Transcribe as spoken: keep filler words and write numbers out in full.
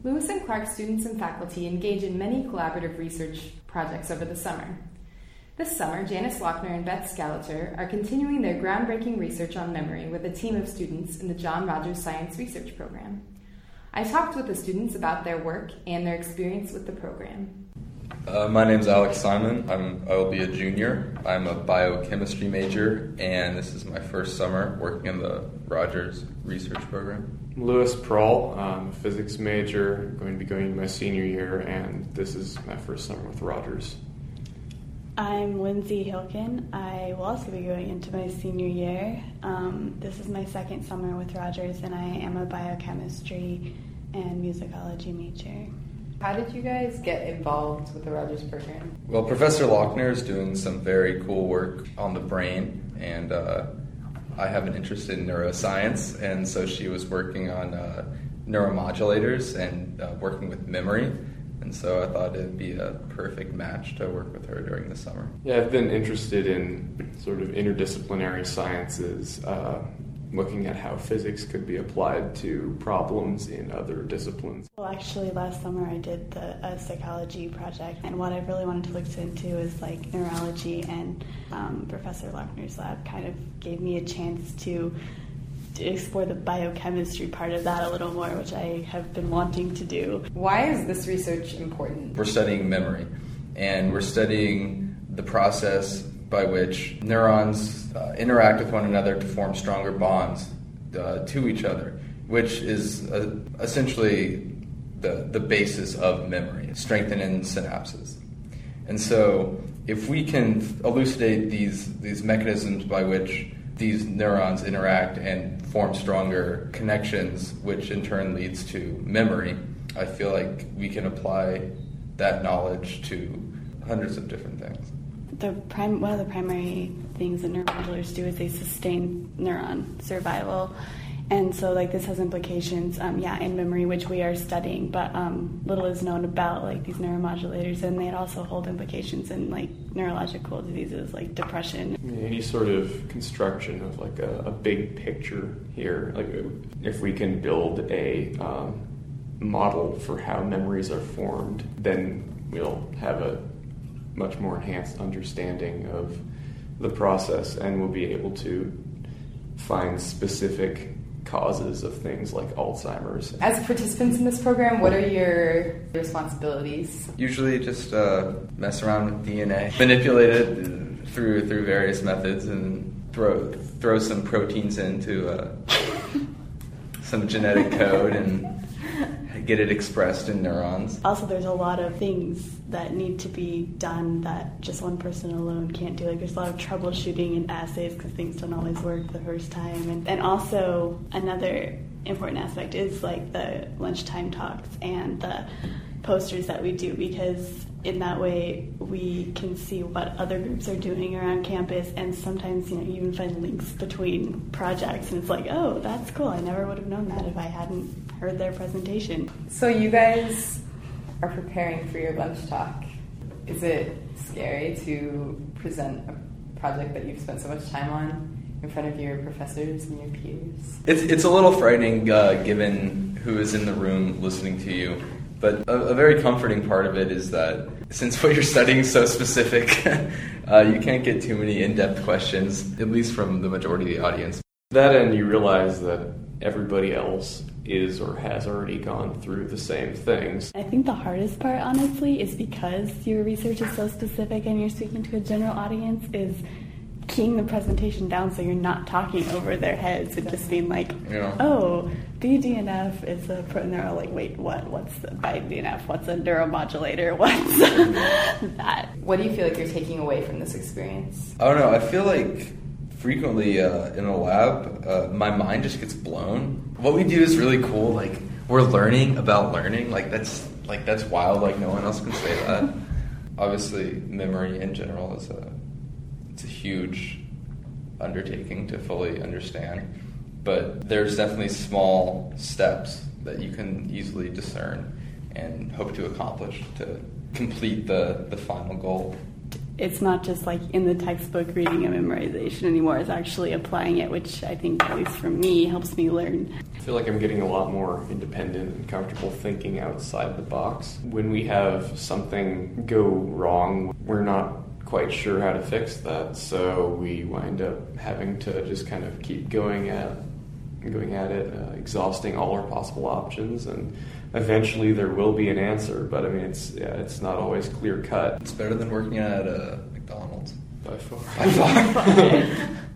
Lewis and Clark students and faculty engage in many collaborative research projects over the summer. This summer, Janice Lochner and Beth Skalater are continuing their groundbreaking research on memory with a team of students in the John Rogers Science Research Program. I talked with the students about their work and their experience with the program. Uh, my name's Alex Simon. I'm, I will be a junior. I'm a biochemistry major, and this is my first summer working in the Rogers Research Program. I'm Lewis Prohl. I'm a physics major, going to be going into my senior year, and this is my first summer with Rogers. I'm Lindsay Hilkin. I will also be going into my senior year. Um, this is my second summer with Rogers, and I am a biochemistry and musicology major. How did you guys get involved with the Rogers program? Well, Professor Lochner is doing some very cool work on the brain, and uh, I have an interest in neuroscience, and so she was working on uh, neuromodulators and uh, working with memory, and so I thought it'd be a perfect match to work with her during the summer. Yeah, I've been interested in sort of interdisciplinary sciences, uh, looking at how physics could be applied to problems in other disciplines. Well, actually, last summer I did the a psychology project, and what I really wanted to look into is like neurology, and um, Professor Lochner's lab kind of gave me a chance to, to explore the biochemistry part of that a little more, which I have been wanting to do. Why is this research important? We're studying memory, and we're studying the process by which neurons uh, interact with one another to form stronger bonds uh, to each other, which is uh, essentially the, the basis of memory, strengthening synapses. And so if we can elucidate these, these mechanisms by which these neurons interact and form stronger connections, which in turn leads to memory, I feel like we can apply that knowledge to hundreds of different things. The prim- one of the primary things that neuromodulators do is they sustain neuron survival, and so like this has implications, um, yeah, in memory, which we are studying, but um, little is known about like these neuromodulators, and they also hold implications in like neurological diseases like depression. Any sort of construction of like a, a big picture here, like if we can build a um, model for how memories are formed, then we'll have a much more enhanced understanding of the process, and we'll be able to find specific causes of things like Alzheimer's. As participants in this program, what are your responsibilities? Usually just uh, mess around with D N A, manipulate it through through various methods, and throw throw some proteins into uh, some genetic code and get it expressed in neurons. Also, there's a lot of things that need to be done that just one person alone can't do. Like, there's a lot of troubleshooting in assays because things don't always work the first time. And, and also, another important aspect is like the lunchtime talks and the posters that we do, because in that way we can see what other groups are doing around campus, and sometimes, you know, you even find links between projects, and it's like, oh, that's cool. I never would have known that if I hadn't heard their presentation. So you guys are preparing for your lunch talk. Is it scary to present a project that you've spent so much time on in front of your professors and your peers? It's it's a little frightening uh, given who is in the room listening to you, but a, a very comforting part of it is that since what you're studying is so specific, uh, you can't get too many in-depth questions, at least from the majority of the audience. That, and you realize that everybody else is or has already gone through the same things. I think the hardest part, honestly, is because your research is so specific and you're speaking to a general audience, is keying the presentation down so you're not talking over their heads and just being like, Yeah. oh, B D N F is a pro, and they're all like, wait, what? What's the B D N F? What's a neuromodulator? What's that? What do you feel like you're taking away from this experience? I don't know, I feel like frequently uh, in a lab, uh, my mind just gets blown. What we do is really cool. Like, we're learning about learning. Like, that's like that's wild. Like, no one else can say that. Obviously, memory in general is a it's a huge undertaking to fully understand. But there's definitely small steps that you can easily discern and hope to accomplish to complete the, the final goal. it's not just like in the textbook reading a memorization anymore. It's actually applying it, which I think, at least for me, helps me learn. I feel like I'm getting a lot more independent and comfortable thinking outside the box. When we have something go wrong, we're not quite sure how to fix that, so we wind up having to just kind of keep going at going at it, uh, exhausting all our possible options, and eventually there will be an answer, but I mean, it's yeah, it's not always clear cut. It's better than working at uh, McDonald's. By far. By far.